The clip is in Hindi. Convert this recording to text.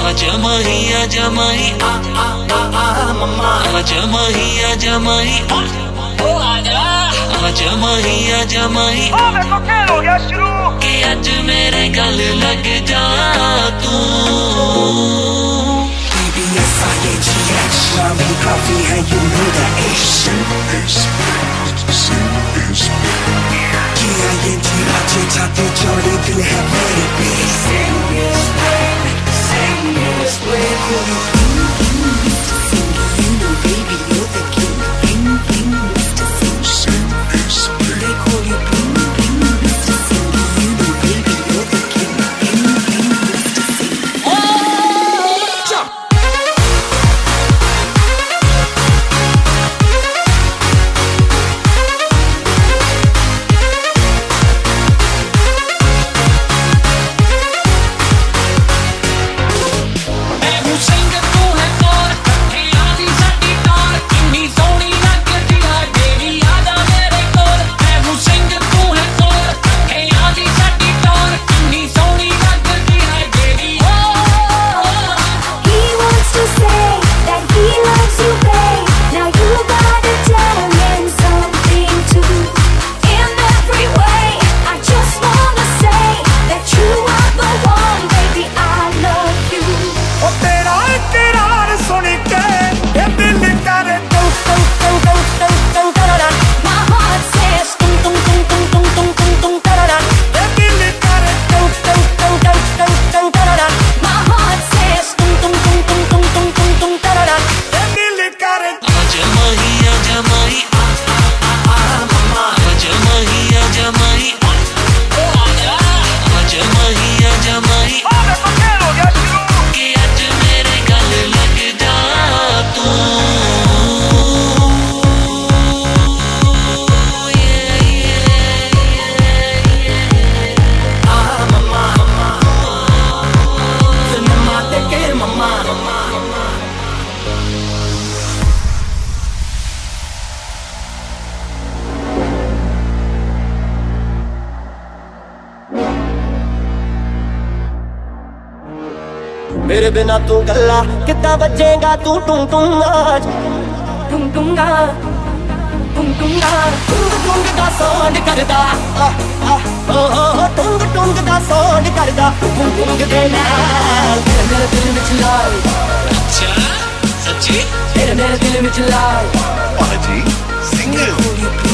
आजमाई मम्मा आजमाई ओ आजा आजमाई मेरे को खेल हो गया शुरू कि अज मेरे गल लग जा तू BBSINGH Mommy coffee and you know that ish K-I-N-G राजे छाते चौड़े दिल है मेरे पे Sing is when Mr. Singh, you know baby you're the king Mr. Singh They call you Mr. Singh, you know baby you're the king Mr. Singh Jump! मेरे बिना तू गल्ला कितना बजेगा तू टुंग टुंग आज टुंग टुंगा टुंग टुंगा टुंग टुंग दा साउंड करदा टुंग टुंग दा साउंड करदा टुंग टुंग दे नाल मेरे दिल विच लाई अच्छा सच्ची मेरे दिल विच लाई जी सिंगर